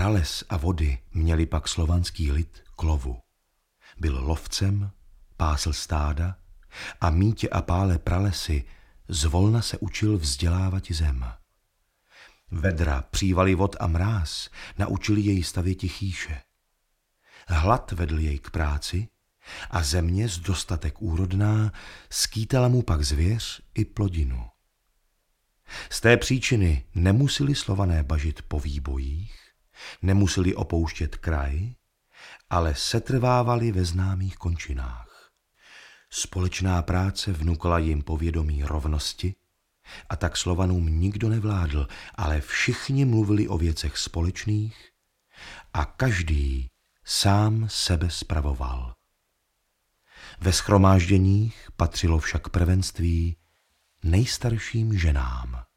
Prales a vody měli pak slovanský lid k lovu. Byl lovcem, pásl stáda a mítě a pále pralesy zvolna se učil vzdělávati zem. Vedra, přívaly vod a mráz naučili jej stavěti chýše. Hlad vedl jej k práci a země z dostatek úrodná skýtala mu pak zvěř i plodinu. Z té příčiny nemuseli Slované bažit po výbojích, nemuseli opouštět kraj, ale setrvávali ve známých končinách. Společná práce vnukla jim povědomí rovnosti a tak Slovanům nikdo nevládl, ale všichni mluvili o věcech společných a každý sám sebe spravoval. Ve shromážděních patřilo však prvenství nejstarším ženám.